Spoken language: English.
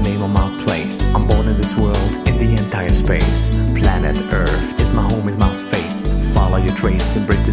name of my place. I'm born in this world, in the entire space. Planet Earth is my home, is my face. Follow your trace, embrace the